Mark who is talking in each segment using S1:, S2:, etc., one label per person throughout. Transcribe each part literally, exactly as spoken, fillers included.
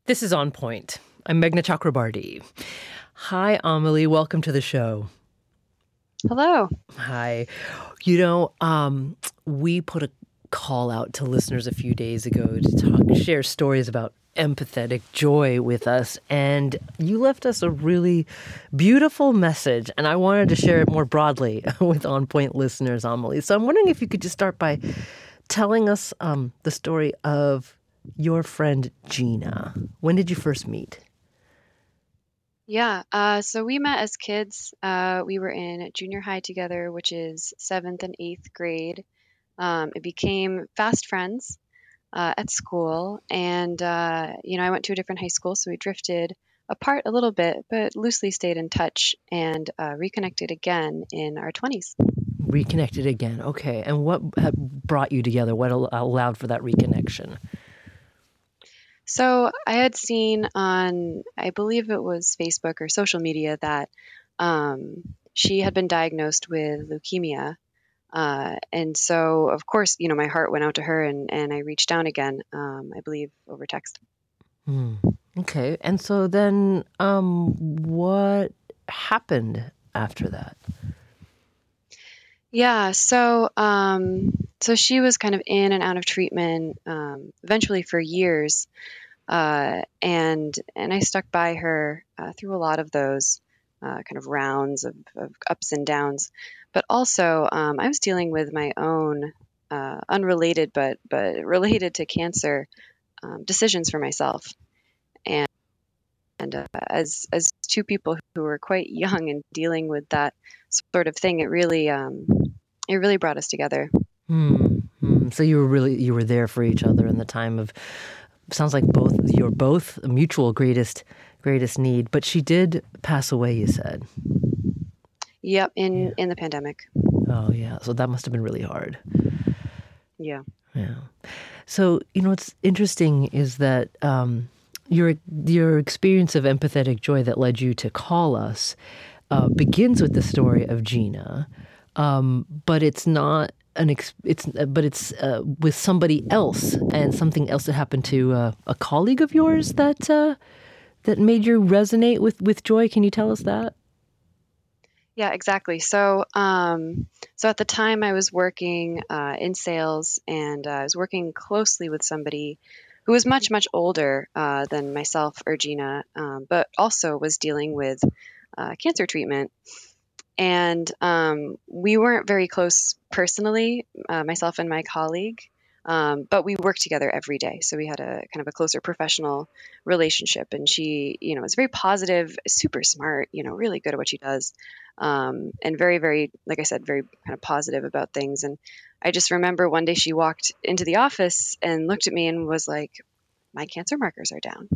S1: This is On Point. I'm Meghna Chakrabarti. Hi, Amelie. Welcome to the show.
S2: Hello.
S1: Hi. You know, um, we put a call out to listeners a few days ago to talk, share stories about empathetic joy with us, and you left us a really beautiful message, and I wanted to share it more broadly with On Point listeners, Amelie. So I'm wondering if you could just start by telling us um, the story of your friend Gina. When did you first meet?
S2: Yeah, uh, so we met as kids. Uh, we were in junior high together, which is seventh and eighth grade. Um, it became fast friends uh, at school, and uh, you know, I went to a different high school, so we drifted apart a little bit, but loosely stayed in touch and uh, reconnected again in our twenties.
S1: Reconnected again. Okay. And what had brought you together? What al- allowed for that reconnection?
S2: So I had seen on, I believe it was Facebook or social media, that um, she had been diagnosed with leukemia. Uh, and so, of course, you know, my heart went out to her, and, and I reached down again, um, I believe, over text.
S1: Hmm. Okay. And so then um, what happened after that?
S2: Yeah, so um, so she was kind of in and out of treatment, um, eventually for years, uh, and and I stuck by her uh, through a lot of those uh, kind of rounds of, of ups and downs. But also, um, I was dealing with my own uh, unrelated but but related to cancer um, decisions for myself. And and uh, as as two people who were quite young and dealing with that sort of thing, it really um, it really brought us together.
S1: Hmm. Hmm. So you were really you were there for each other in the time of sounds like both you're both mutual greatest greatest need. But she did pass away, you said.
S2: Yep, in
S1: Yeah.
S2: in the pandemic.
S1: Oh yeah. So that must have been really hard.
S2: Yeah.
S1: Yeah. So, you know, what's interesting is that um, your your experience of empathetic joy that led you to call us uh, begins with the story of Gina, um, but it's not an ex- it's uh, but it's uh, with somebody else and something else that happened to uh, a colleague of yours that uh, that made you resonate with with joy. Can you tell us that?
S2: Yeah, exactly. So, um, so at the time I was working uh, in sales, and uh, I was working closely with somebody who was much, much older uh, than myself or Gina, um, but also was dealing with uh, cancer treatment. And um, we weren't very close personally, uh, myself and my colleague, um, but we worked together every day. So we had a kind of a closer professional relationship. And she, you know, was very positive, super smart, you know, really good at what she does, um, and very, very, like I said, very kind of positive about things. And I just remember one day she walked into the office and looked at me and was like, "My cancer markers are down."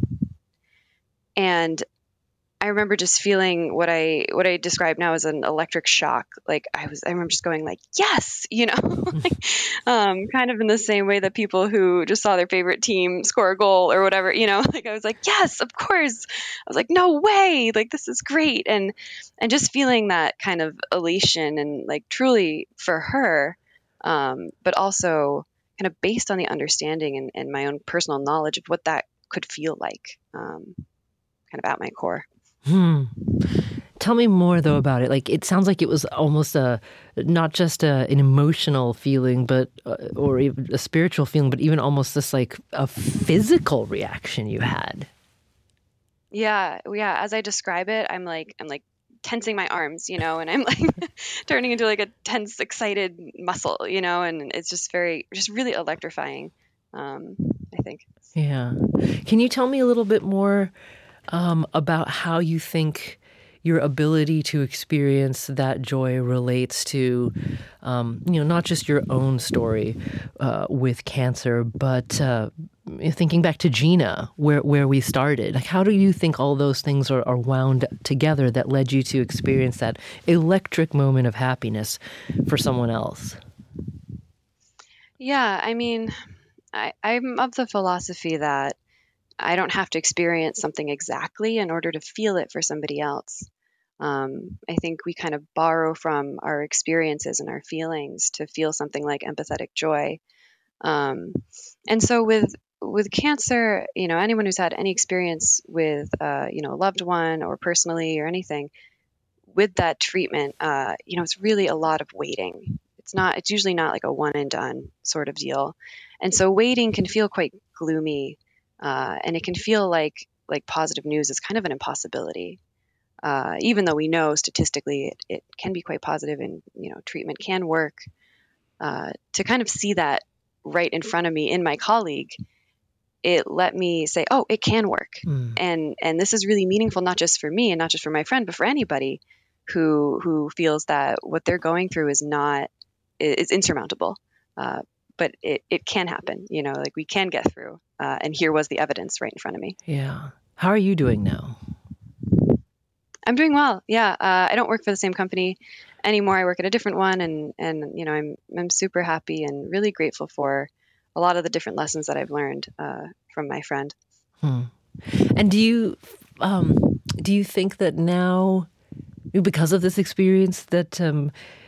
S2: And I remember just feeling what I what I describe now as an electric shock. Like I was, I remember just going like, "Yes," you know, like, um, kind of in the same way that people who just saw their favorite team score a goal or whatever, you know, like I was like, "Yes, of course." I was like, "No way!" Like this is great, and and just feeling that kind of elation and like truly for her, um, but also kind of based on the understanding and, and my own personal knowledge of what that could feel like, um, kind of at my core.
S1: Hmm. Tell me more though about it. Like it sounds like it was almost a not just a, an emotional feeling, but uh, or even a spiritual feeling, but even almost this like a physical reaction you had.
S2: Yeah, yeah. As I describe it, I'm like I'm like tensing my arms, you know, and I'm like turning into like a tense, excited muscle, you know, and it's just very, just really electrifying. Um, I think.
S1: Yeah. Can you tell me a little bit more um, about how you think your ability to experience that joy relates to, um, you know, not just your own story uh, with cancer, but uh, thinking back to Gina, where where we started. Like, how do you think all those things are, are wound together that led you to experience that electric moment of happiness for someone else?
S2: Yeah, I mean, I, I'm of the philosophy that I don't have to experience something exactly in order to feel it for somebody else. Um, I think we kind of borrow from our experiences and our feelings to feel something like empathetic joy. Um, and so with with cancer, you know, anyone who's had any experience with, uh, you know, a loved one or personally or anything, with that treatment, uh, you know, it's really a lot of waiting. It's not, it's usually not like a one and done sort of deal. And so waiting can feel quite gloomy, uh, and it can feel like, like positive news is kind of an impossibility. Uh, even though we know statistically it, it can be quite positive and, you know, treatment can work, uh, to kind of see that right in front of me in my colleague, it let me say, oh, it can work.
S1: Mm.
S2: And, and this is really meaningful, not just for me and not just for my friend, but for anybody who, who feels that what they're going through is not, is insurmountable. Uh, but it, it can happen, you know, like we can get through. Uh, and here was the evidence right in front of me.
S1: Yeah. How are you doing now?
S2: I'm doing well. Yeah. Uh, I don't work for the same company anymore. I work at a different one, and, and, you know, I'm, I'm super happy and really grateful for a lot of the different lessons that I've learned, uh, from my friend.
S1: Hmm. And do you, um, do you think that now, because of this experience, that, um,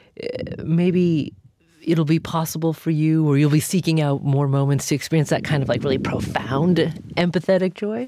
S1: maybe it'll be possible for you, or you'll be seeking out more moments to experience that kind of like really profound empathetic joy?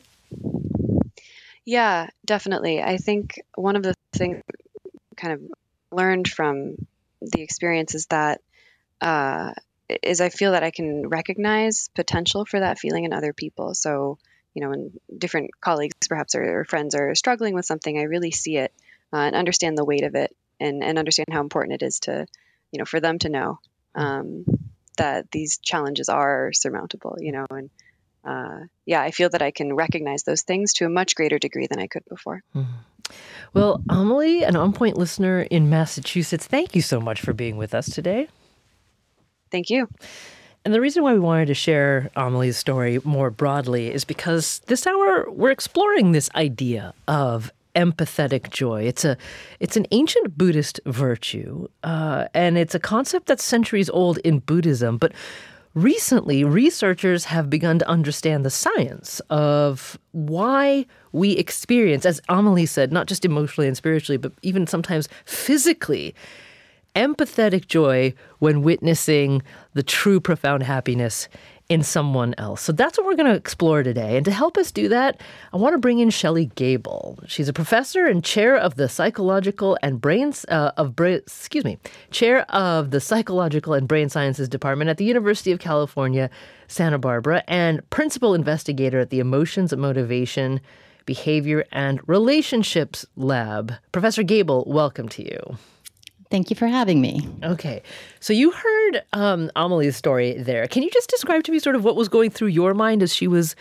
S2: Yeah, definitely. I think one of the things kind of learned from the experience is that, uh, is I feel that I can recognize potential for that feeling in other people. So, you know, when different colleagues perhaps or, or friends are struggling with something, I really see it, uh, and understand the weight of it, and, and understand how important it is to, you know, for them to know, um, that these challenges are surmountable, you know, and, uh, yeah, I feel that I can recognize those things to a much greater degree than I could before.
S1: Mm. Well, Amelie, an On Point listener in Massachusetts, thank you so much for being with us today.
S2: Thank you.
S1: And the reason why we wanted to share Amelie's story more broadly is because this hour we're exploring this idea of empathetic joy. It's a, it's an ancient Buddhist virtue, uh, and it's a concept that's centuries old in Buddhism. But recently, researchers have begun to understand the science of why we experience, as Amelie said, not just emotionally and spiritually, but even sometimes physically, empathetic joy when witnessing the true profound happiness in someone else. So that's what we're going to explore today. And to help us do that, I want to bring in Shelley Gable. She's a professor and chair of the psychological and brains uh, of brain, excuse me, chair of the psychological and brain sciences department at the University of California, Santa Barbara, and principal investigator at the Emotions, Motivation, Behavior, and Relationships Lab. Professor Gable, welcome to you.
S3: Thank you for having me.
S1: Okay. So you heard um, Amelie's story there. Can you just describe to me sort of what was going through your mind as she was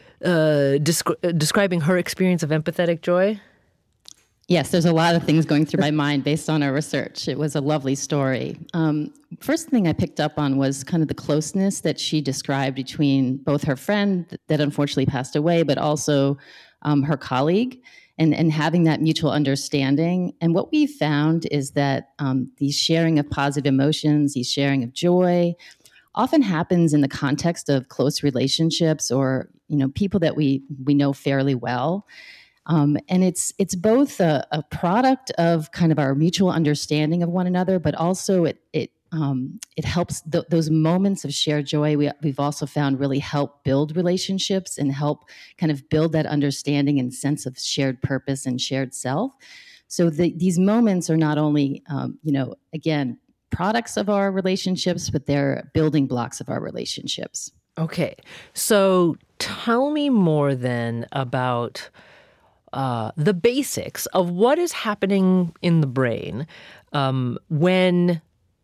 S1: uh, descri- describing her experience of empathetic joy?
S3: Yes, there's a lot of things going through my mind based on our research. It was a lovely story. Um, first thing I picked up on was kind of the closeness that she described between both her friend that unfortunately passed away, but also um, her colleague. And, and having that mutual understanding. And what we found is that um, the sharing of positive emotions, the sharing of joy, often happens in the context of close relationships or, you know, people that we we know fairly well. Um, and it's it's both a, a product of kind of our mutual understanding of one another, but also it it um, it helps th- those moments of shared joy. We, we've also found really help build relationships and help kind of build that understanding and sense of shared purpose and shared self. So the, these moments are not only, um, you know, again, products of our relationships, but they're building blocks of our relationships.
S1: Okay. So tell me more then about uh, the basics of what is happening in the brain um, when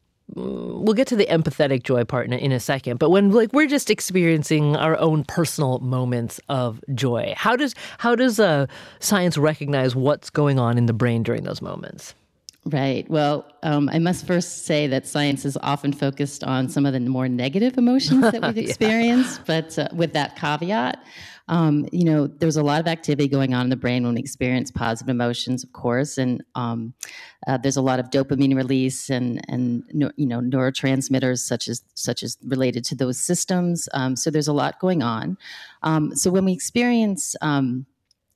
S1: we'll get to the empathetic joy part in a, in a second, but when like we're just experiencing our own personal moments of joy, how does how does uh, science recognize what's going on in the brain during those moments?
S3: Right. Well, um, I must first say that science is often focused on some of the more negative emotions that we've experienced, yeah. but uh, with that caveat, um, you know, there's a lot of activity going on in the brain when we experience positive emotions, of course, and um, uh, there's a lot of dopamine release and and you know neurotransmitters such as such as related to those systems. Um, so there's a lot going on. Um, so when we experience um,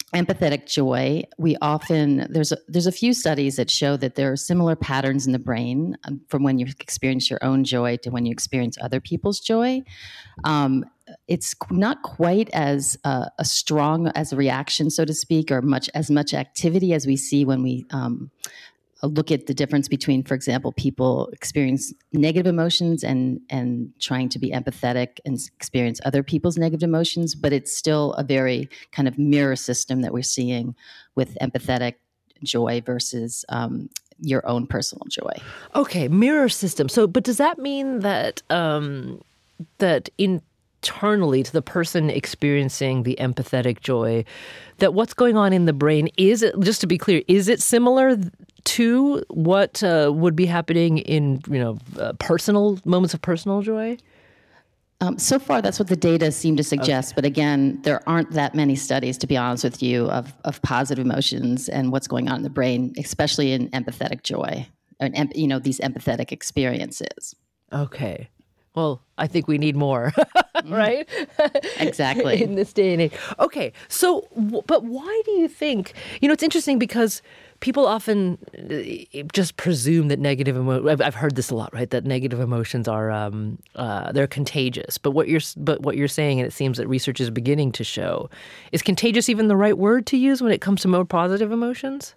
S3: empathetic joy, we often there's a, there's a few studies that show that there are similar patterns in the brain um, from when you experience your own joy to when you experience other people's joy. Um, it's not quite as uh, a strong as a reaction, so to speak, or much as much activity as we see when we um, look at the difference between, for example, people experience negative emotions and and trying to be empathetic and experience other people's negative emotions, but it's still a very kind of mirror system that we're seeing with empathetic joy versus um, your own personal joy.
S1: Okay, mirror system. So, but does that mean that um, that internally to the person experiencing the empathetic joy, that what's going on in the brain, is it, just to be clear, is it similar to what uh, would be happening in, you know, uh, personal moments of personal joy?
S3: Um, so far, that's what the data seem to suggest. Okay. But again, there aren't that many studies, to be honest with you, of, of positive emotions and what's going on in the brain, especially in empathetic joy, and, you know, these empathetic experiences.
S1: Okay. Well, I think we need more, right?
S3: Exactly.
S1: In this day and age. Okay. So, but why do you think, you know, it's interesting because people often just presume that negative emotions, I've, I've heard this a lot, right? That negative emotions are, um, uh, they're contagious. But what you're, but what you're saying, and it seems that research is beginning to show, is contagious even the right word to use when it comes to more positive emotions?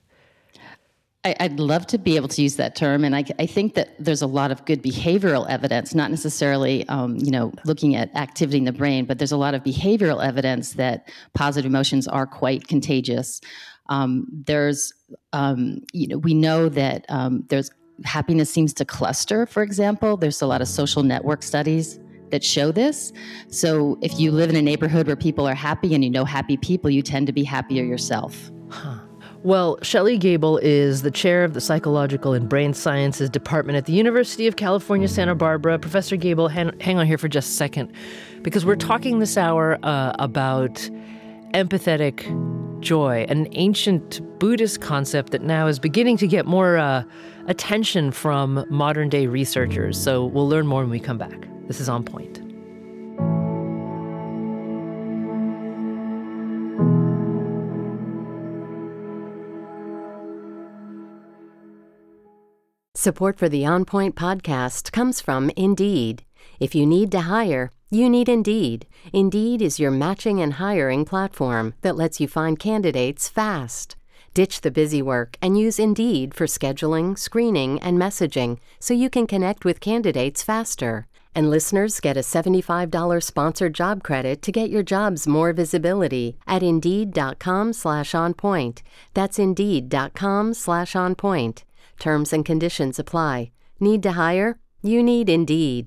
S3: I, I'd love to be able to use that term, and I, I think that there's a lot of good behavioral evidence, not necessarily, um, you know, looking at activity in the brain, but there's a lot of behavioral evidence that positive emotions are quite contagious. Um, there's, um, you know, we know that um, there's happiness seems to cluster, for example. There's a lot of social network studies that show this. So if you live in a neighborhood where people are happy and you know happy people, you tend to be happier yourself.
S1: Huh. Well, Shelley Gable is the chair of the Psychological and Brain Sciences Department at the University of California, Santa Barbara. Professor Gable, hang, hang on here for just a second, because we're talking this hour uh, about empathetic joy, an ancient Buddhist concept that now is beginning to get more uh, attention from modern-day researchers. So we'll learn more when we come back. This is On Point.
S4: Support for the On Point podcast comes from Indeed. If you need to hire, you need Indeed. Indeed is your matching and hiring platform that lets you find candidates fast. Ditch the busy work and use Indeed for scheduling, screening, and messaging so you can connect with candidates faster. And listeners get a seventy-five dollars sponsored job credit to get your jobs more visibility at Indeed.com slash on point. That's Indeed.com slash on point. Terms and conditions apply. Need to hire? You need Indeed.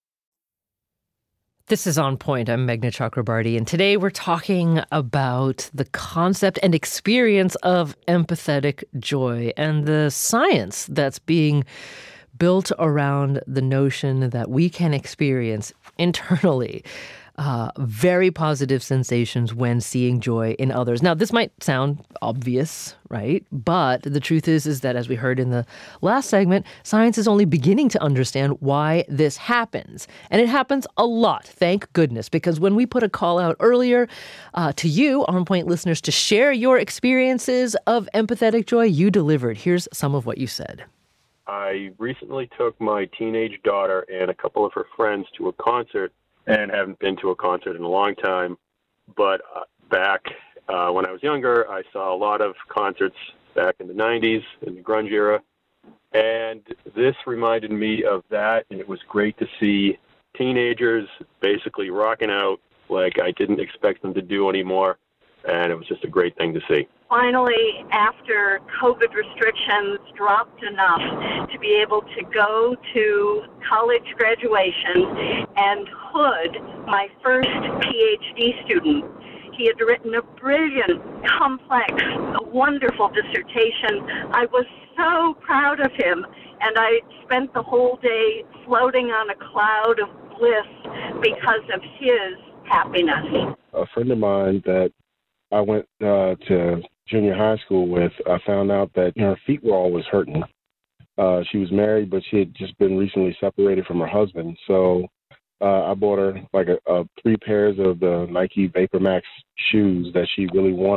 S1: This is On Point. I'm Meghna Chakrabarty, and today we're talking about the concept and experience of empathetic joy and the science that's being built around the notion that we can experience internally Uh, very positive sensations when seeing joy in others. Now, this might sound obvious, right? But the truth is, is that as we heard in the last segment, science is only beginning to understand why this happens. And it happens a lot, thank goodness, because when we put a call out earlier uh, to you, On Point listeners, to share your experiences of empathetic joy, you delivered. Here's some of what you said.
S5: I recently took my teenage daughter and a couple of her friends to a concert, and haven't been to a concert in a long time. But uh, back uh, when I was younger, I saw a lot of concerts back in the nineties, in the grunge era. And this reminded me of that, and it was great to see teenagers basically rocking out like I didn't expect them to do anymore. And it was just a great thing to see.
S6: Finally, after COVID restrictions dropped enough to be able to go to college graduation and hood my first PhD student. He had written a brilliant, complex, wonderful dissertation. I was so proud of him, and I spent the whole day floating on a cloud of bliss because of his happiness.
S7: A friend of mine that I went uh, to junior high school with, I found out that her feet were always hurting. Uh, she was married, but she had just been recently separated from her husband. So uh, I bought her like a, a three pairs of the Nike Vapor Max shoes that she really wanted.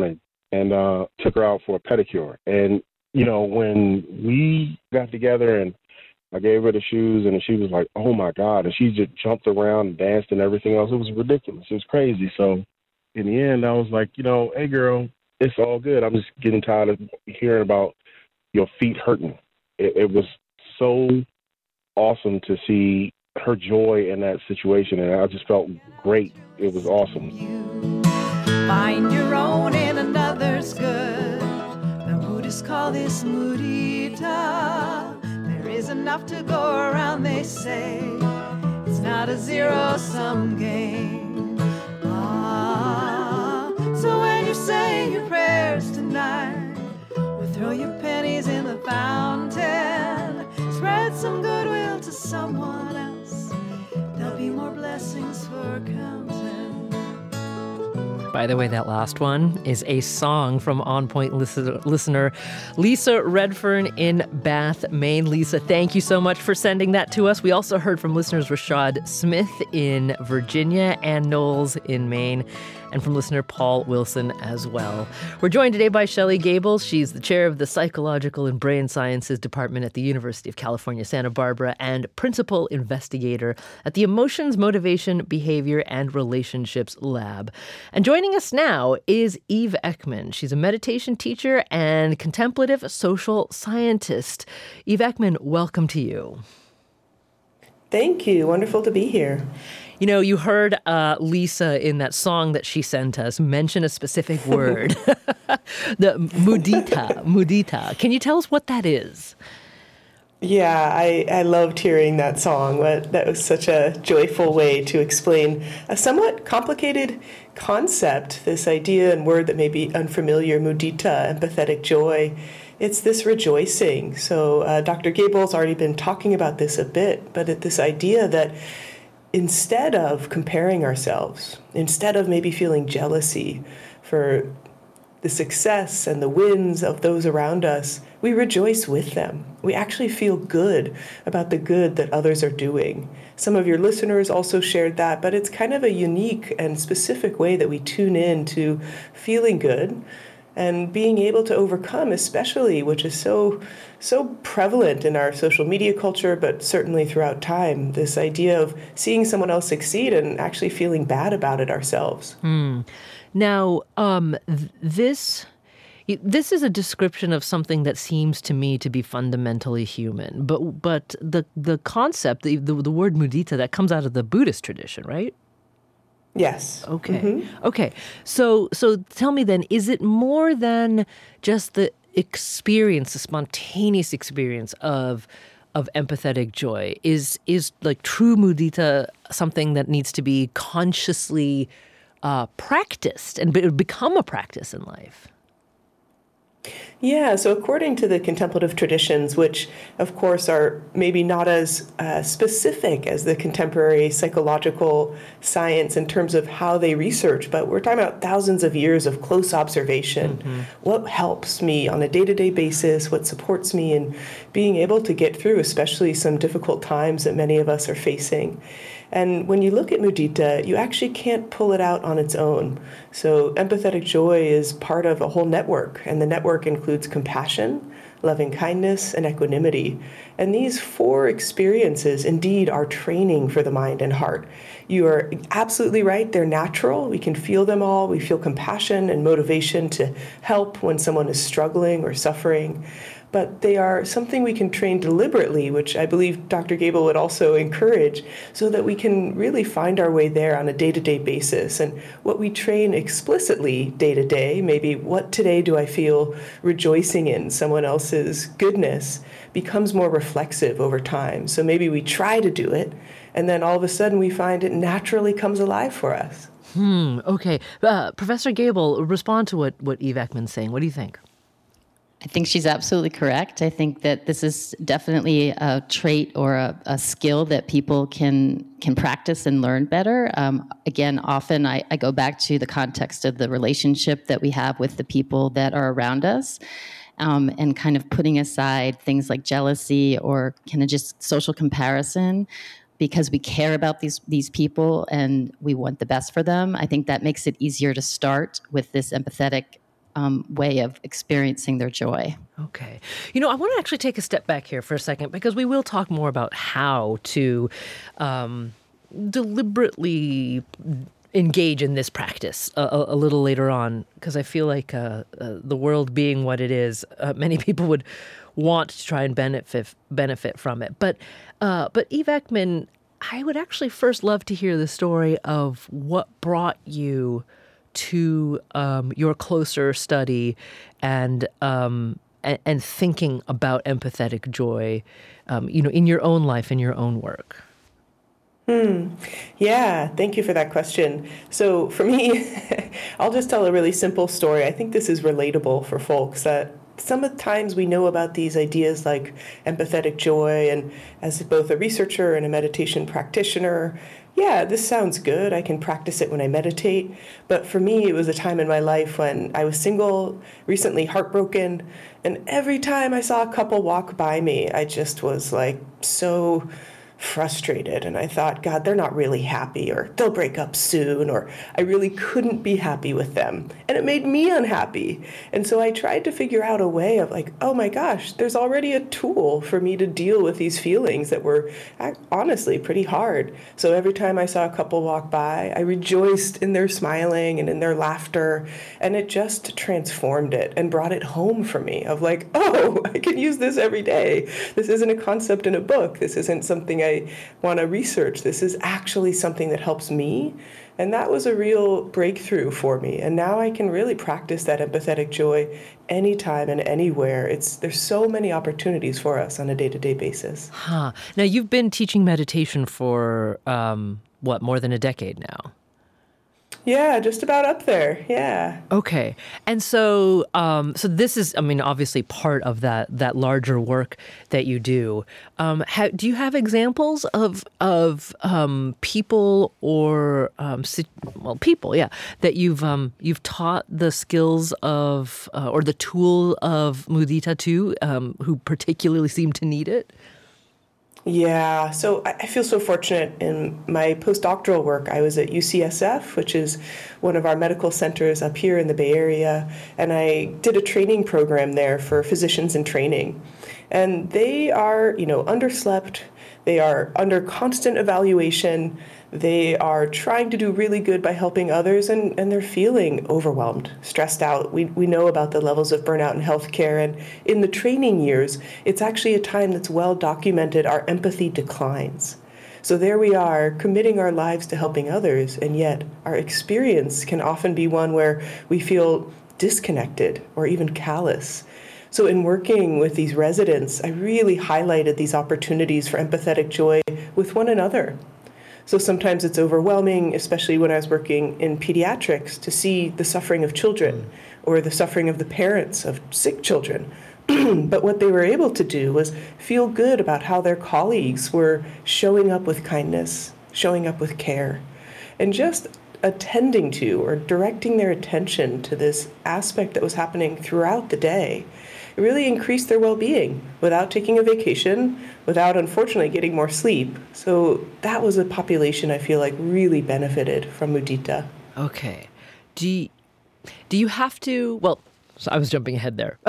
S7: and uh, took her out for a pedicure. And, you know, when we got together and I gave her the shoes, and she was like, oh, my God. And she just jumped around and danced and everything else. It was ridiculous. It was crazy. So in the end, I was like, you know, hey, girl, it's all good. I'm just getting tired of hearing about your feet hurting. It, it was so awesome to see her joy in that situation, and I just felt great. It was awesome.
S8: You find your own in another's good. The Buddhists call this mudita. There is enough to go around, they say. It's not a zero-sum game. Ah, so when you say your prayers tonight, or throw your pennies in the fountain, spread some goodwill to someone else. There'll be more blessings for counting.
S1: By the way, that last one is a song from On Point listener, listener Lisa Redfern in Bath, Maine. Lisa, thank you so much for sending that to us. We also heard from listeners Rashad Smith in Virginia and Knowles in Maine, and from listener Paul Wilson as well. We're joined today by Shelley Gable. She's the chair of the Psychological and Brain Sciences Department at the University of California, Santa Barbara, and principal investigator at the Emotions, Motivation, Behavior, and Relationships Lab. And joining us now is Eve Ekman. She's a meditation teacher and contemplative social scientist. Eve Ekman, welcome to you.
S9: Thank you. Wonderful to be here.
S1: You know, you heard uh, Lisa in that song that she sent us mention a specific word, the mudita, mudita. Can you tell us what that is?
S9: Yeah, I, I loved hearing that song. That was such a joyful way to explain a somewhat complicated concept, this idea and word that may be unfamiliar, mudita, empathetic joy. It's this rejoicing. So uh, Doctor Gable's already been talking about this a bit, but it, this idea that instead of comparing ourselves, instead of maybe feeling jealousy for the success and the wins of those around us, we rejoice with them. We actually feel good about the good that others are doing. Some of your listeners also shared that, but it's kind of a unique and specific way that we tune in to feeling good and being able to overcome, especially, which is so so prevalent in our social media culture, but certainly throughout time, this idea of seeing someone else succeed and actually feeling bad about it ourselves.
S1: Mm. Now, um, th- this this is a description of something that seems to me to be fundamentally human, but but the the concept, the the, the word mudita, that comes out of the Buddhist tradition, right?
S9: Yes.
S1: Okay.
S9: Mm-hmm.
S1: Okay. So so tell me then, is it more than just the experience, the spontaneous experience of of empathetic joy? Is is like true mudita something that needs to be consciously uh, practiced and be, become a practice in life?
S9: Yeah, so according to the contemplative traditions, which of course are maybe not as uh, specific as the contemporary psychological science in terms of how they research, but we're talking about thousands of years of close observation. Mm-hmm. What helps me on a day-to-day basis, what supports me in being able to get through, especially some difficult times that many of us are facing. And when you look at mudita, you actually can't pull it out on its own. So empathetic joy is part of a whole network, and the network includes compassion, loving kindness, and equanimity. And these four experiences indeed are training for the mind and heart. You are absolutely right. They're natural. We can feel them all. We feel compassion and motivation to help when someone is struggling or suffering. But they are something we can train deliberately, which I believe Doctor Gable would also encourage, so that we can really find our way there on a day-to-day basis. And what we train explicitly day-to-day, maybe what today do I feel rejoicing in someone else's goodness, becomes more reflexive over time. So maybe we try to do it, and then all of a sudden we find it naturally comes alive for us.
S1: Hmm, okay. Uh, Professor Gable, respond to what, what Eve Ekman's saying. What do you think?
S3: I think she's absolutely correct. I think that this is definitely a trait or a, a skill that people can can practice and learn better. Um, again, often I, I go back to the context of the relationship that we have with the people that are around us, um, and kind of putting aside things like jealousy or kind of just social comparison, because we care about these these people and we want the best for them. I think that makes it easier to start with this empathetic um, way of experiencing their joy.
S1: Okay. You know, I want to actually take a step back here for a second because we will talk more about how to um, deliberately engage in this practice a, a, a little later on, because I feel like uh, uh, the world being what it is, uh, many people would want to try and benefit benefit from it. But uh, but Eve Ekman, I would actually first love to hear the story of what brought you to um, your closer study and um, and, and thinking about empathetic joy, um, you know, in your own life, in your own work.
S9: Hmm. Yeah, thank you for that question. So for me, I'll just tell a really simple story. I think this is relatable for folks that some of the times we know about these ideas like empathetic joy, and as both a researcher and a meditation practitioner, yeah, this sounds good. I can practice it when I meditate. But for me, it was a time in my life when I was single, recently heartbroken, and every time I saw a couple walk by me, I just was like so frustrated. And I thought, God, they're not really happy, or they'll break up soon, or I really couldn't be happy with them. And it made me unhappy. And so I tried to figure out a way of like, oh my gosh, there's already a tool for me to deal with these feelings that were honestly pretty hard. So every time I saw a couple walk by, I rejoiced in their smiling and in their laughter. And it just transformed it and brought it home for me of like, oh, I can use this every day. This isn't a concept in a book. This isn't something I I want to research. This is actually something that helps me. And that was a real breakthrough for me. And now I can really practice that empathetic joy anytime and anywhere. It's there's so many opportunities for us on a day-to-day basis.
S1: Huh. Now, you've been teaching meditation for, um, what, more than a decade now?
S9: Yeah, just about up there. Yeah.
S1: Okay. And so um, so this is, I mean, obviously part of that that larger work that you do. Um, ha- do you have examples of of um, people or, um, well, people, yeah, that you've um, you've taught the skills of uh, or the tool of mudita to, um, who particularly seem to need it?
S9: Yeah, so I feel so fortunate in my postdoctoral work. I was at U C S F, which is one of our medical centers up here in the Bay Area, and I did a training program there for physicians in training. And they are, you know, underslept, they are under constant evaluation, they are trying to do really good by helping others, and, and they're feeling overwhelmed, stressed out. We we know about the levels of burnout in healthcare, and in the training years, it's actually a time that's well documented. Our empathy declines. So there we are, committing our lives to helping others, and yet our experience can often be one where we feel disconnected or even callous. So in working with these residents, I really highlighted these opportunities for empathetic joy with one another. So sometimes it's overwhelming, especially when I was working in pediatrics, to see the suffering of children or the suffering of the parents of sick children. But what they were able to do was feel good about how their colleagues were showing up with kindness, showing up with care, and just attending to or directing their attention to this aspect that was happening throughout the day. It really increased their well-being without taking a vacation, without, unfortunately, getting more sleep. So that was a population I feel like really benefited from mudita.
S1: Okay. Do you, do you have to, well, so I was jumping ahead there.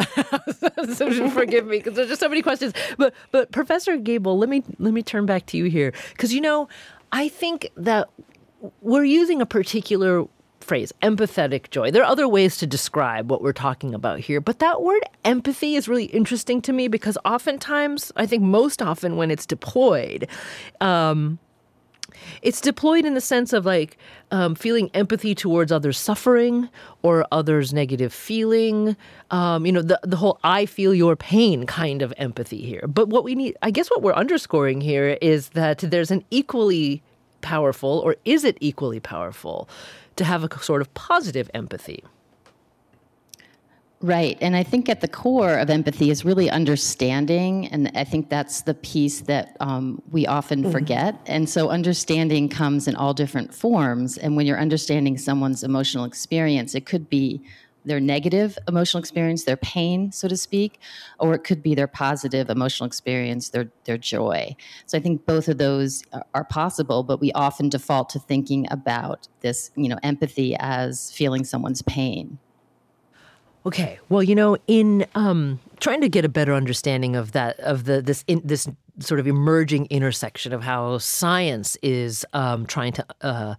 S1: So forgive me, because there's just so many questions. But but Professor Gabel, let me let me turn back to you here. Because, you know, I think that we're using a particular phrase, empathetic joy. There are other ways to describe what we're talking about here, but that word empathy is really interesting to me because oftentimes, I think most often when it's deployed, um, it's deployed in the sense of like um, feeling empathy towards others' suffering or others' negative feeling, um, you know, the, the whole I feel your pain kind of empathy here. But what we need, I guess what we're underscoring here is that there's an equally powerful, or is it equally powerful, to have a sort of positive empathy?
S3: Right. And I think at the core of empathy is really understanding. And I think that's the piece that um, we often mm-hmm. forget. And so understanding comes in all different forms. And when you're understanding someone's emotional experience, it could be their negative emotional experience, their pain, so to speak, or it could be their positive emotional experience, their their joy. So I think both of those are possible, but we often default to thinking about this, you know, empathy as feeling someone's pain.
S1: Okay. Well, you know, in um, trying to get a better understanding of that, of the this in, this sort of emerging intersection of how science is um, trying to uh,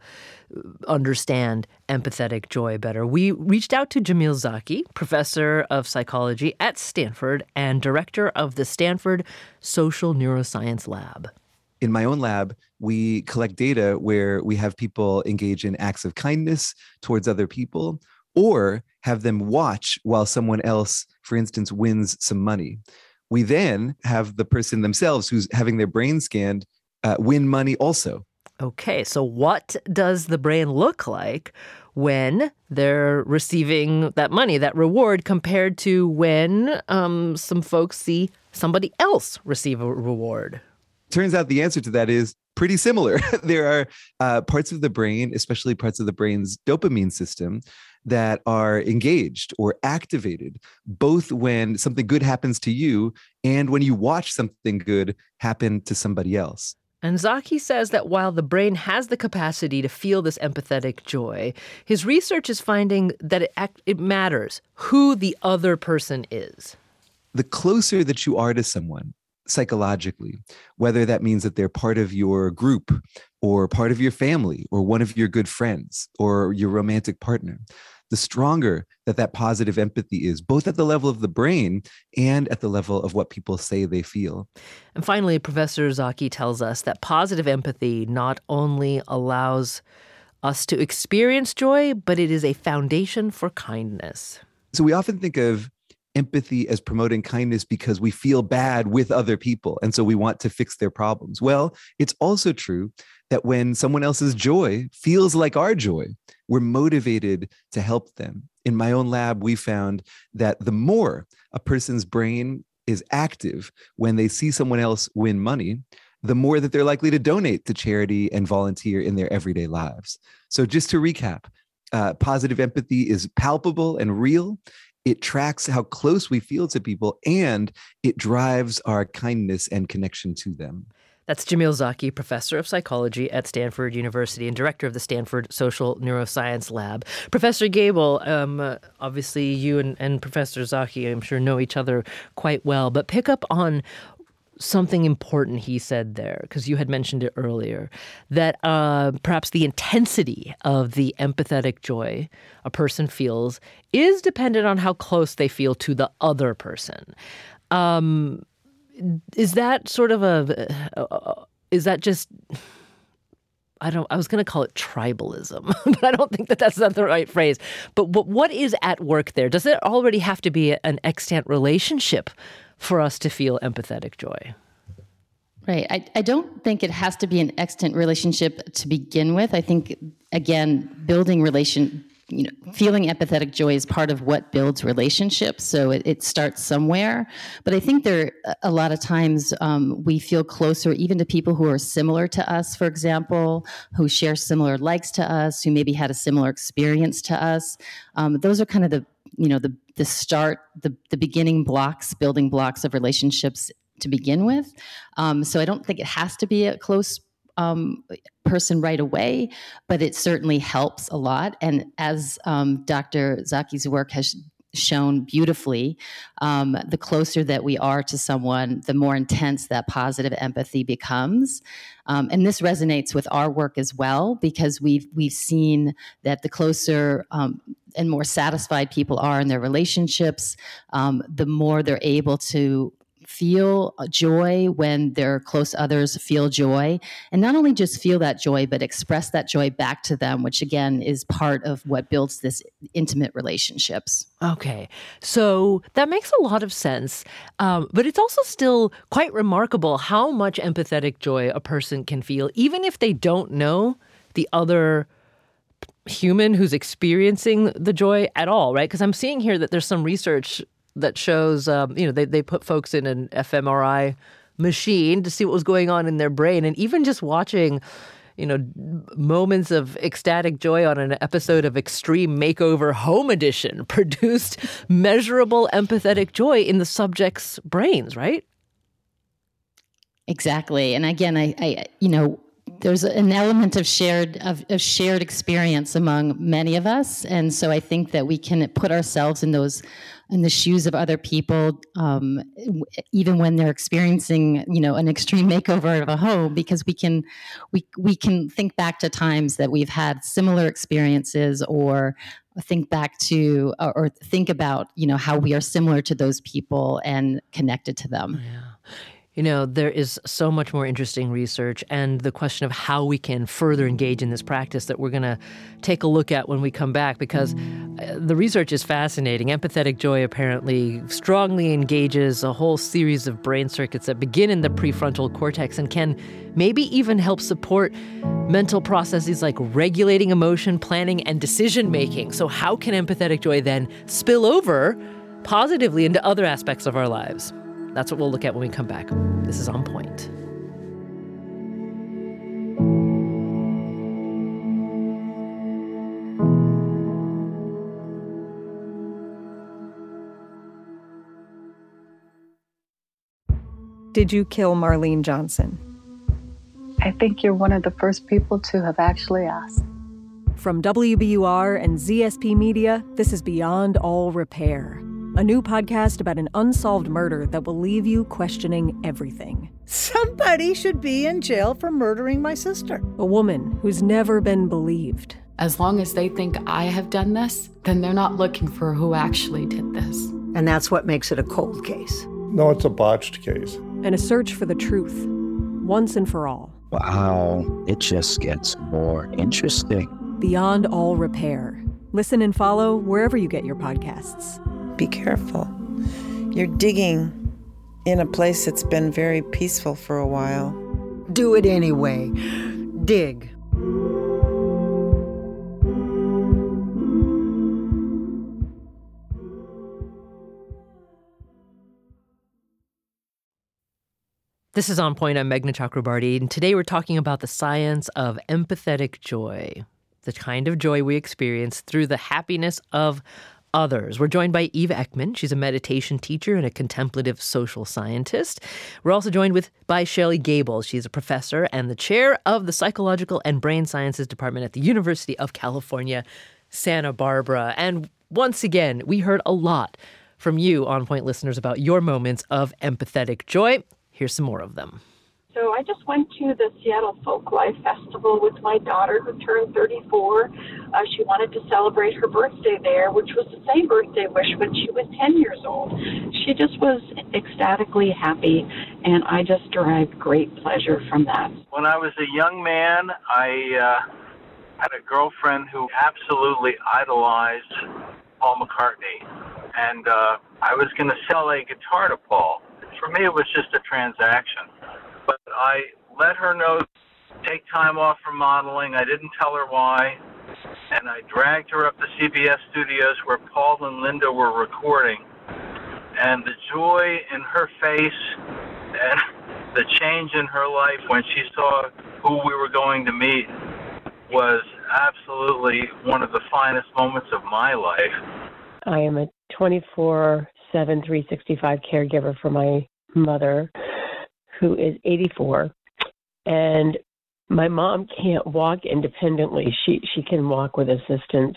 S1: understand empathetic joy better, we reached out to Jamil Zaki, professor of psychology at Stanford and director of the Stanford Social Neuroscience Lab.
S10: In my own lab, we collect data where we have people engage in acts of kindness towards other people, or have them watch while someone else, for instance, wins some money. We then have the person themselves who's having their brain scanned uh, win money also.
S1: Okay, so what does the brain look like when they're receiving that money, that reward, compared to when um, some folks see somebody else receive a reward?
S10: Turns out the answer to that is pretty similar. There are uh, parts of the brain, especially parts of the brain's dopamine system, that are engaged or activated both when something good happens to you and when you watch something good happen to somebody else.
S1: And Zaki says that while the brain has the capacity to feel this empathetic joy, his research is finding that it, act, it matters who the other person is.
S10: The closer that you are to someone psychologically, whether that means that they're part of your group or part of your family or one of your good friends or your romantic partner, the stronger that that positive empathy is, both at the level of the brain and at the level of what people say they feel.
S1: And finally, Professor Zaki tells us that positive empathy not only allows us to experience joy, but it is a foundation for kindness.
S10: So we often think of empathy as promoting kindness because we feel bad with other people, and so we want to fix their problems. Well, it's also true that when someone else's joy feels like our joy, we're motivated to help them. In my own lab, we found that the more a person's brain is active when they see someone else win money, the more that they're likely to donate to charity and volunteer in their everyday lives. So just to recap, uh, positive empathy is palpable and real. It tracks how close we feel to people, and it drives our kindness and connection to them.
S1: That's Jamil Zaki, professor of psychology at Stanford University and director of the Stanford Social Neuroscience Lab. Professor Gabel, um, uh, obviously you and, and Professor Zaki, I'm sure, know each other quite well, but pick up on something important he said there, because you had mentioned it earlier, that uh, perhaps the intensity of the empathetic joy a person feels is dependent on how close they feel to the other person. Um, is that sort of a, uh, is that just, I don't, I was going to call it tribalism, but I don't think that that's not the right phrase. But, but what is at work there? Does it already have to be an extant relationship for us to feel empathetic joy?
S3: Right. I, I don't think it has to be an extant relationship to begin with. I think, again, building relation, you know, feeling empathetic joy is part of what builds relationships. So it, it starts somewhere. But I think there, a lot of times um, we feel closer even to people who are similar to us, for example, who share similar likes to us, who maybe had a similar experience to us. Um, those are kind of the, you know, the the start, the the beginning blocks, building blocks of relationships to begin with. Um, so I don't think it has to be a close um, person right away, but it certainly helps a lot. And as um, Doctor Zaki's work has shown beautifully, um, the closer that we are to someone, the more intense that positive empathy becomes. Um, and this resonates with our work as well, because we've we've seen that the closer um, and more satisfied people are in their relationships, um, the more they're able to feel joy when their close others feel joy, and not only just feel that joy, but express that joy back to them, which again is part of what builds this intimate relationships.
S1: Okay, so that makes a lot of sense, um, but it's also still quite remarkable how much empathetic joy a person can feel, even if they don't know the other human who's experiencing the joy at all, right? Because I'm seeing here that there's some research that shows, um, you know, they, they put folks in an fMRI machine to see what was going on in their brain. And even just watching, you know, moments of ecstatic joy on an episode of Extreme Makeover Home Edition produced measurable empathetic joy in the subjects' brains, right?
S3: Exactly. And again, I, I you know, there's an element of shared of, of shared experience among many of us, and so I think that we can put ourselves in those in the shoes of other people, um, even when they're experiencing, you know, an extreme makeover of a home, because we can we we can think back to times that we've had similar experiences, or think back to or, or think about, you know, how we are similar to those people and connected to them.
S1: Yeah. You know, there is so much more interesting research and the question of how we can further engage in this practice that we're going to take a look at when we come back, because the research is fascinating. Empathetic joy apparently strongly engages a whole series of brain circuits that begin in the prefrontal cortex and can maybe even help support mental processes like regulating emotion, planning, and decision-making. So how can empathetic joy then spill over positively into other aspects of our lives? That's what we'll look at when we come back. This is On Point.
S11: Did you kill Marlene Johnson?
S12: I think you're one of the first people to have actually asked.
S11: From W B U R and Z S P Media, this is Beyond All Repair, a new podcast about an unsolved murder that will leave you questioning everything.
S13: Somebody should be in jail for murdering my sister.
S11: A woman who's never been believed.
S14: As long as they think I have done this, then they're not looking for who actually did this.
S13: And that's what makes it a cold case.
S15: No, it's a botched case.
S11: And a search for the truth, once and for all.
S16: Wow, it just gets more interesting.
S11: Beyond All Repair. Listen and follow wherever you get your podcasts.
S17: Be careful. You're digging in a place that's been very peaceful for a while.
S13: Do it anyway. Dig.
S1: This is On Point. I'm Meghna Chakrabarty, and today we're talking about the science of empathetic joy, the kind of joy we experience through the happiness of others. We're joined by Eve Ekman. She's a meditation teacher and a contemplative social scientist. We're also joined with by Shelley Gable. She's a professor and the chair of the Psychological and Brain Sciences Department at the University of California, Santa Barbara. And once again, we heard a lot from you, On Point listeners, about your moments of empathetic joy. Here's some more of them.
S18: So I just went to the Seattle Folklife Festival with my daughter who turned thirty-four. Uh, she wanted to celebrate her birthday there, which was the same birthday wish when she was ten years old. She just was ecstatically happy, and I just derived great pleasure from that.
S19: When I was a young man, I uh, had a girlfriend who absolutely idolized Paul McCartney, and uh, I was going to sell a guitar to Paul. For me, it was just a transaction. But I let her know, take time off from modeling. I didn't tell her why. And I dragged her up to C B S Studios where Paul and Linda were recording. And the joy in her face and the change in her life when she saw who we were going to meet was absolutely one of the finest moments of my life.
S20: I am a twenty-four seven, three sixty-five caregiver for my mother, who is eighty-four, and my mom can't walk independently. She she can walk with assistance.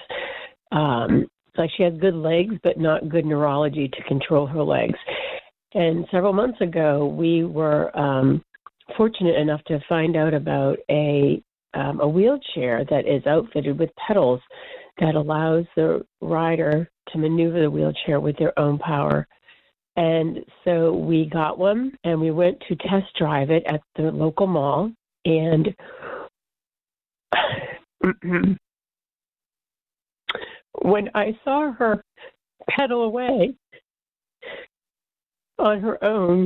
S20: Um, like she has good legs, but not good neurology to control her legs. And several months ago, we were um, fortunate enough to find out about a um, a wheelchair that is outfitted with pedals that allows the rider to maneuver the wheelchair with their own power. And so we got one, and we went to test drive it at the local mall. And when I saw her pedal away on her own,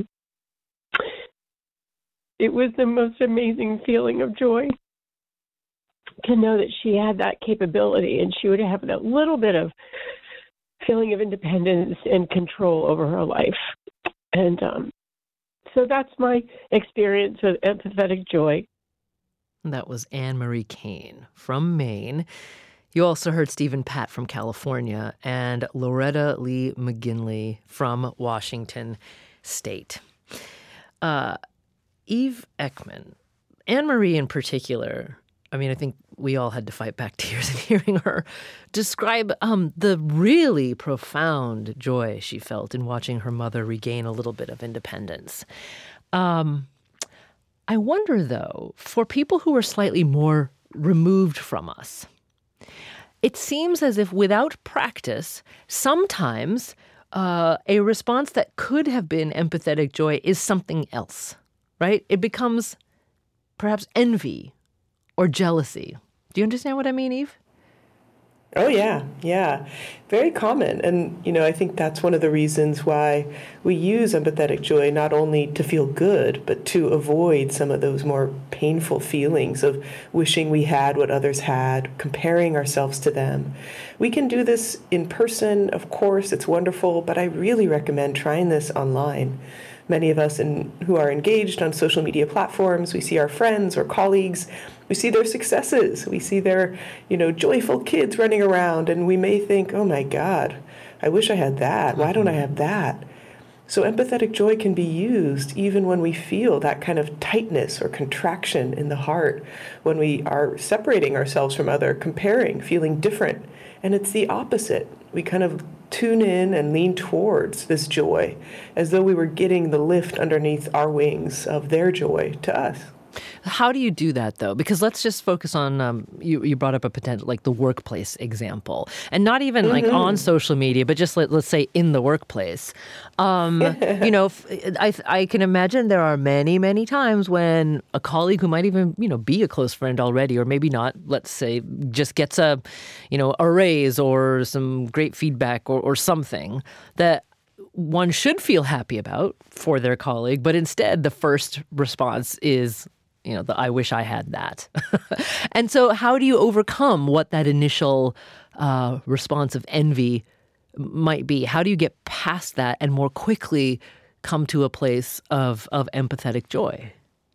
S20: it was the most amazing feeling of joy to know that she had that capability, and she would have that little bit of feeling of independence and control over her life. And um, so that's my experience with empathetic joy.
S1: That was Anne Marie Kane from Maine. You also heard Stephen Patt from California and Loretta Lee McGinley from Washington State. Uh, Eve Ekman, Anne-Marie in particular, I mean, I think we all had to fight back tears in hearing her describe um, the really profound joy she felt in watching her mother regain a little bit of independence. Um, I wonder, though, for people who are slightly more removed from us, it seems as if without practice, sometimes uh, a response that could have been empathetic joy is something else, right? It becomes perhaps envy or jealousy. Do you understand what I mean, Eve?
S9: Oh, yeah, yeah. Very common. And, you know, I think that's one of the reasons why we use empathetic joy, not only to feel good, but to avoid some of those more painful feelings of wishing we had what others had, comparing ourselves to them. We can do this in person, of course, it's wonderful, but I really recommend trying this online. Many of us in, who are engaged on social media platforms, we see our friends or colleagues, we see their successes, we see their, you know, joyful kids running around, and we may think, oh my God, I wish I had that. Why don't I have that? So empathetic joy can be used even when we feel that kind of tightness or contraction in the heart, when we are separating ourselves from other, comparing, feeling different. And it's the opposite. We kind of tune in and lean towards this joy as though we were getting the lift underneath our wings of their joy to us.
S1: How do you do that, though? Because let's just focus on, um, you, you brought up a potential, like the workplace example. And not even mm-hmm. like on social media, but just let, let's say in the workplace. Um, you know, I, I can imagine there are many, many times when a colleague who might even, you know, be a close friend already, or maybe not, let's say, just gets a, you know, a raise or some great feedback or, or something that one should feel happy about for their colleague. But instead, the first response is, you know, the I wish I had that. And so how do you overcome what that initial uh, response of envy might be? How do you get past that and more quickly come to a place of, of empathetic joy?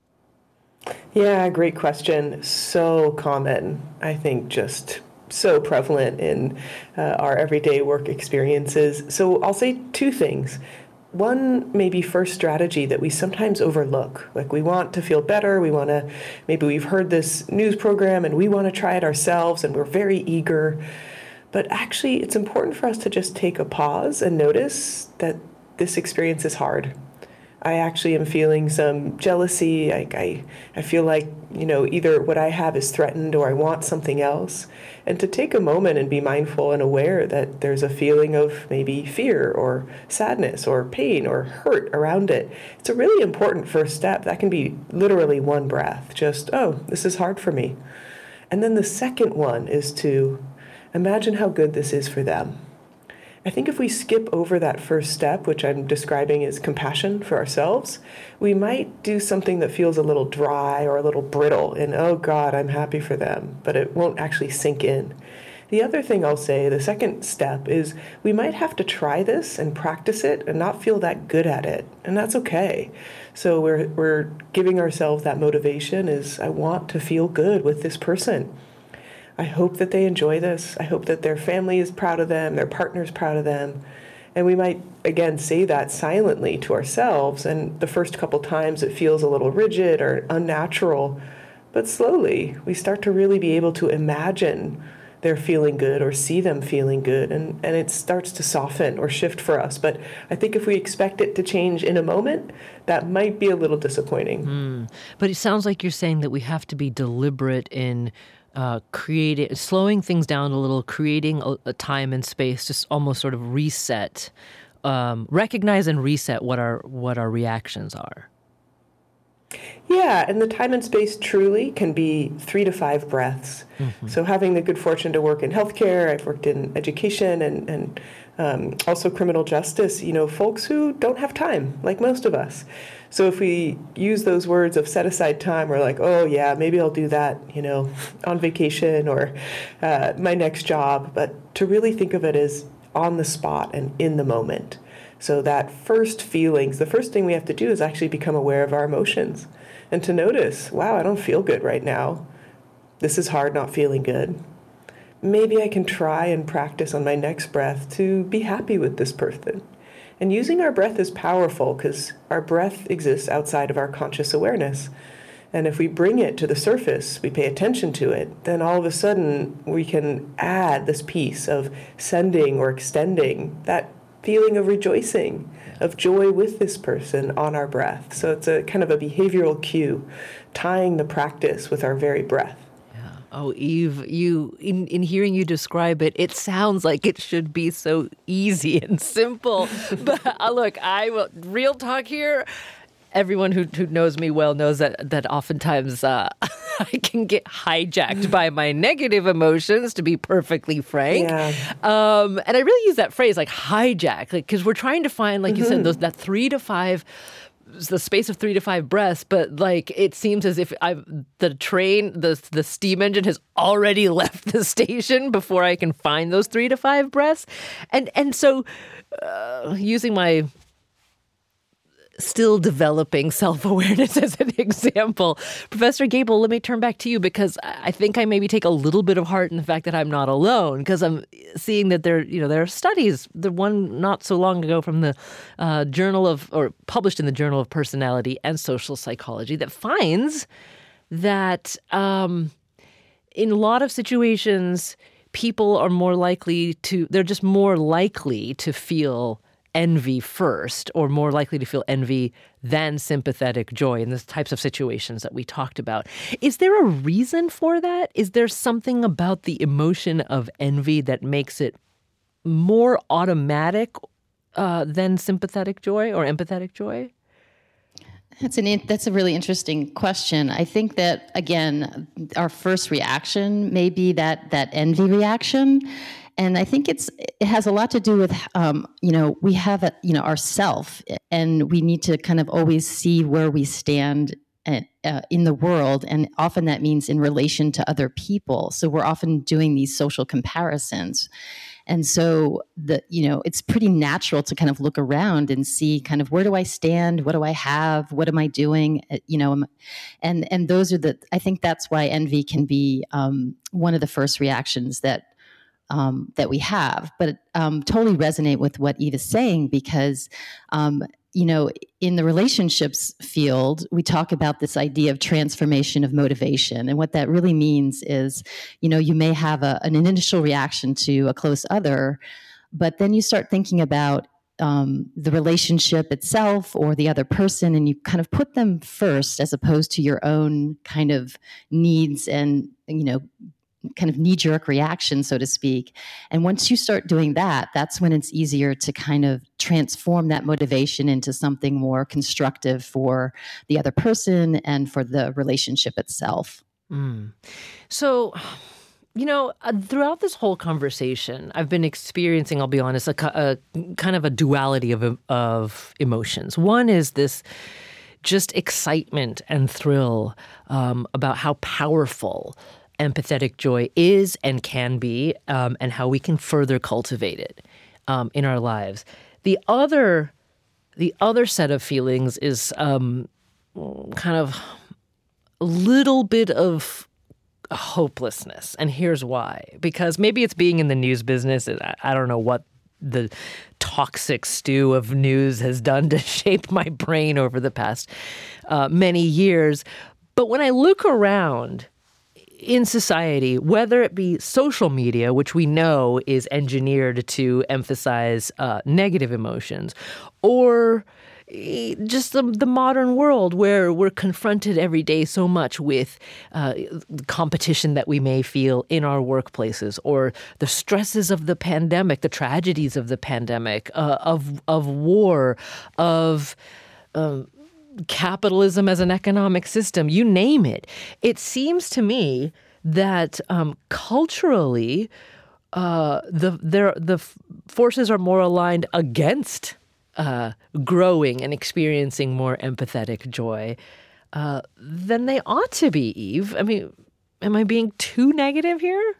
S9: Yeah, great question. So common, I think, just so prevalent in uh, our everyday work experiences. So I'll say two things. One maybe first strategy that we sometimes overlook, like we want to feel better, we want to, maybe we've heard this news program and we want to try it ourselves and we're very eager, but actually it's important for us to just take a pause and notice that this experience is hard. I actually am feeling some jealousy. Like I, I feel like, you know, either what I have is threatened or I want something else. And to take a moment and be mindful and aware that there's a feeling of maybe fear or sadness or pain or hurt around it. It's a really important first step. That can be literally one breath. Just, oh, this is hard for me. And then the second one is to imagine how good this is for them. I think if we skip over that first step, which I'm describing as compassion for ourselves, we might do something that feels a little dry or a little brittle and, oh God, I'm happy for them, but it won't actually sink in. The other thing I'll say, the second step, is we might have to try this and practice it and not feel that good at it, and that's okay. So we're we're giving ourselves that motivation is, I want to feel good with this person. I hope that they enjoy this. I hope that their family is proud of them, their partner's proud of them. And we might, again, say that silently to ourselves. And the first couple times it feels a little rigid or unnatural. But slowly we start to really be able to imagine they're feeling good or see them feeling good. And, and it starts to soften or shift for us. But I think if we expect it to change in a moment, that might be a little disappointing.
S1: Mm. But it sounds like you're saying that we have to be deliberate in Uh, creating, slowing things down a little, creating a, a time and space, just almost sort of reset, um, recognize and reset what our what our reactions are.
S9: Yeah, and the time and space truly can be three to five breaths. Mm-hmm. So having the good fortune to work in healthcare, I've worked in education and, and um, also criminal justice, you know, folks who don't have time, like most of us. So if we use those words of set aside time, we're like, oh yeah, maybe I'll do that, you know, on vacation or uh, my next job. But to really think of it as on the spot and in the moment. So that first feelings, the first thing we have to do is actually become aware of our emotions and to notice, wow, I don't feel good right now. This is hard not feeling good. Maybe I can try and practice on my next breath to be happy with this person. And using our breath is powerful because our breath exists outside of our conscious awareness. And if we bring it to the surface, we pay attention to it, then all of a sudden we can add this piece of sending or extending that feeling of rejoicing, of joy with this person on our breath. So it's a kind of a behavioral cue, tying the practice with our very breath.
S1: Oh, Eve, you in, in hearing you describe it, it sounds like it should be so easy and simple. But uh, look, I will real talk here. Everyone who, who knows me well knows that that oftentimes uh, I can get hijacked by my negative emotions, to be perfectly frank.
S9: Yeah.
S1: Um, and I really use that phrase, like hijack, like because we're trying to find, like mm-hmm. you said, those that three to five. The space of three to five breaths, but like it seems as if I the train, the the steam engine has already left the station before I can find those three to five breaths, and and so uh, using my still developing self-awareness as an example, Professor Gable, let me turn back to you because I think I maybe take a little bit of heart in the fact that I'm not alone, because I'm seeing that there, you know, there are studies. The one not so long ago from the uh, Journal of, or published in the Journal of Personality and Social Psychology, that finds that um, in a lot of situations, people are more likely to, they're just more likely to feel envy first, or more likely to feel envy than sympathetic joy in the types of situations that we talked about. Is there a reason for that? Is there something about the emotion of envy that makes it more automatic uh, than sympathetic joy or empathetic joy?
S3: That's an that's a really interesting question. I think that, again, our first reaction may be that that envy reaction. And I think it's it has a lot to do with, um, you know, we have, a, you know, ourself, and we need to kind of always see where we stand at, uh, in the world. And often that means in relation to other people. So we're often doing these social comparisons. And so, the you know, it's pretty natural to kind of look around and see kind of where do I stand? What do I have? What am I doing? You know, and and those are the, I think that's why envy can be um, one of the first reactions that Um, that we have, but um, totally resonate with what Eve is saying, because, um, you know, in the relationships field, we talk about this idea of transformation of motivation. And what that really means is, you know, you may have a, an initial reaction to a close other, but then you start thinking about um, the relationship itself or the other person, and you kind of put them first as opposed to your own kind of needs and, you know, kind of knee-jerk reaction, so to speak. And once you start doing that, that's when it's easier to kind of transform that motivation into something more constructive for the other person and for the relationship itself.
S1: Mm. So, you know, uh, throughout this whole conversation, I've been experiencing, I'll be honest, a, a kind of a duality of of emotions. One is this just excitement and thrill um, about how powerful empathetic joy is and can be, um, and how we can further cultivate it um, in our lives. The other, the other set of feelings is um, kind of a little bit of hopelessness, and here's why. Because maybe it's being in the news business. I, I don't know what the toxic stew of news has done to shape my brain over the past uh, many years. But when I look around in society, whether it be social media, which we know is engineered to emphasize uh, negative emotions, or just the, the modern world where we're confronted every day so much with uh, competition that we may feel in our workplaces, or the stresses of the pandemic, the tragedies of the pandemic, uh, of of war, of um, capitalism as an economic system, you name it. It seems to me that um, culturally, uh, the there the forces are more aligned against uh, growing and experiencing more empathetic joy uh, than they ought to be. Eve, I mean, am I being too negative here?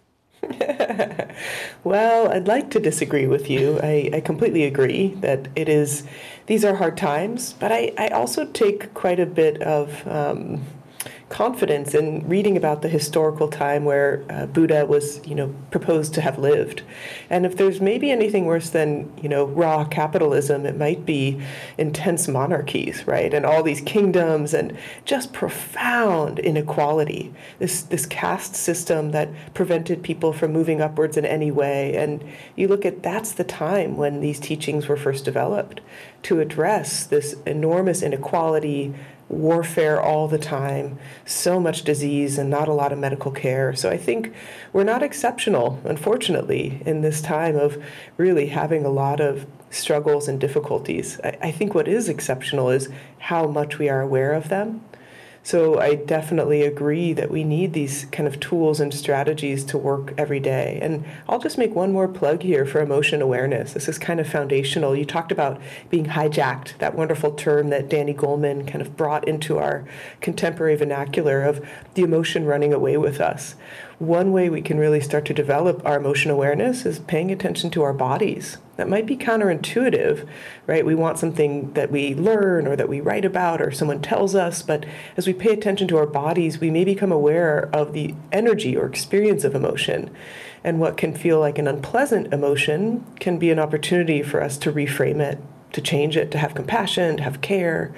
S9: Well, I'd like to disagree with you. I, I completely agree that it is, these are hard times, but I, I also take quite a bit of um, confidence in reading about the historical time where uh, Buddha was, you know, proposed to have lived. And if there's maybe anything worse than, you know, raw capitalism, it might be intense monarchies, right? And all these kingdoms and just profound inequality. This this caste system that prevented people from moving upwards in any way. And you look at, that's the time when these teachings were first developed to address this enormous inequality, warfare all the time, so much disease and not a lot of medical care. So I think we're not exceptional, unfortunately, in this time of really having a lot of struggles and difficulties. I, I think what is exceptional is how much we are aware of them. So I definitely agree that we need these kind of tools and strategies to work every day. And I'll just make one more plug here for emotion awareness. This is kind of foundational. You talked about being hijacked, that wonderful term that Danny Goleman kind of brought into our contemporary vernacular of the emotion running away with us. One way we can really start to develop our emotion awareness is paying attention to our bodies. That might be counterintuitive, right? We want something that we learn or that we write about or someone tells us, but as we pay attention to our bodies, we may become aware of the energy or experience of emotion. And what can feel like an unpleasant emotion can be an opportunity for us to reframe it, to change it, to have compassion, to have care.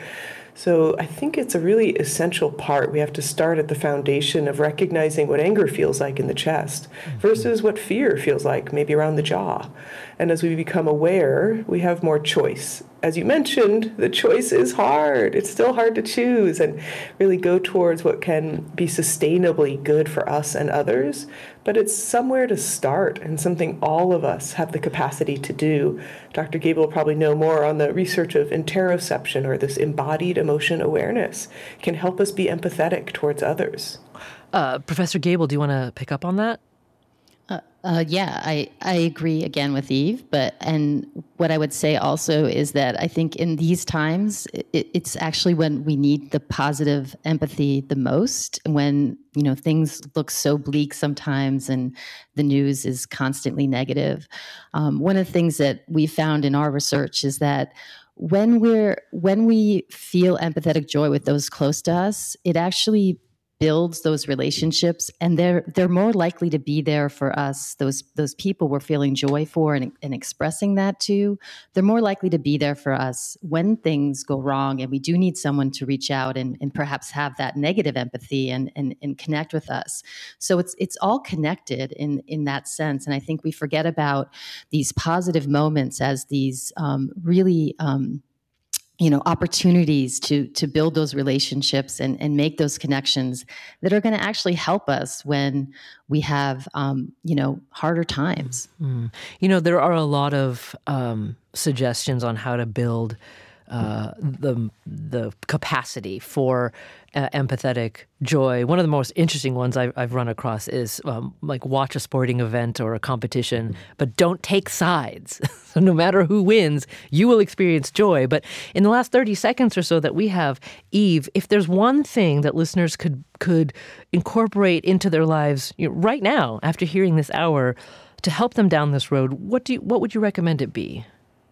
S9: So I think it's a really essential part. We have to start at the foundation of recognizing what anger feels like in the chest versus what fear feels like, maybe around the jaw. And as we become aware, we have more choice. As you mentioned, the choice is hard. It's still hard to choose and really go towards what can be sustainably good for us and others. But it's somewhere to start and something all of us have the capacity to do. Doctor Gable will probably know more on the research of interoception, or this embodied emotion awareness. It can help us be empathetic towards others.
S1: Uh, Professor Gable, do you want to pick up on that?
S3: Uh, uh, yeah, I, I agree again with Eve, but and what I would say also is that I think in these times, it, it's actually when we need the positive empathy the most, when, you know, things look so bleak sometimes and the news is constantly negative. Um, one of the things that we found in our research is that when we're when we feel empathetic joy with those close to us, it actually builds those relationships, and they're they're more likely to be there for us. Those those people we're feeling joy for and, and expressing that to, they're more likely to be there for us when things go wrong, and we do need someone to reach out and, and perhaps have that negative empathy and, and and connect with us. So it's it's all connected in in that sense, and I think we forget about these positive moments as these um, really. Um, you know, opportunities to to build those relationships and, and make those connections that are going to actually help us when we have, um, you know, harder times.
S1: Mm. You know, there are a lot of um, suggestions on how to build uh, the the capacity for uh, empathetic joy. One of the most interesting ones I've, I've run across is um, like watch a sporting event or a competition, but don't take sides. So no matter who wins, you will experience joy. But in the last thirty seconds or so that we have, Eve, if there's one thing that listeners could could incorporate into their lives, you know, right now after hearing this hour to help them down this road, what do you, what would you recommend it be?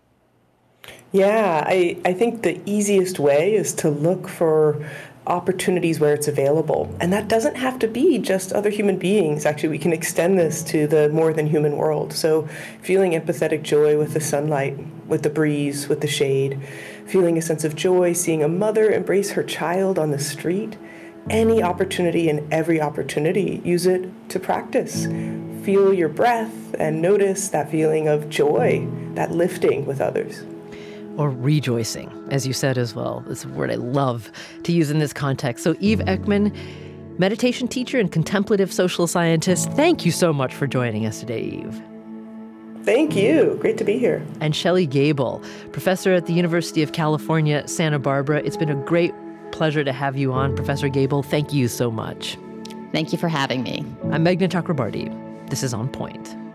S9: Yeah, I, I think the easiest way is to look for opportunities where it's available. And that doesn't have to be just other human beings. Actually, we can extend this to the more than human world. So feeling empathetic joy with the sunlight, with the breeze, with the shade, feeling a sense of joy, seeing a mother embrace her child on the street, any opportunity and every opportunity, use it to practice. Feel your breath and notice that feeling of joy, that lifting with others.
S1: Or rejoicing, as you said as well. It's a word I love to use in this context. So Eve Ekman, meditation teacher and contemplative social scientist, thank you so much for joining us today, Eve.
S9: Thank you. Great to be here.
S1: And Shelley Gable, professor at the University of California, Santa Barbara. It's been a great pleasure to have you on. Professor Gable, thank you so much.
S3: Thank you for having me.
S1: I'm Meghna Chakrabarty. This is On Point.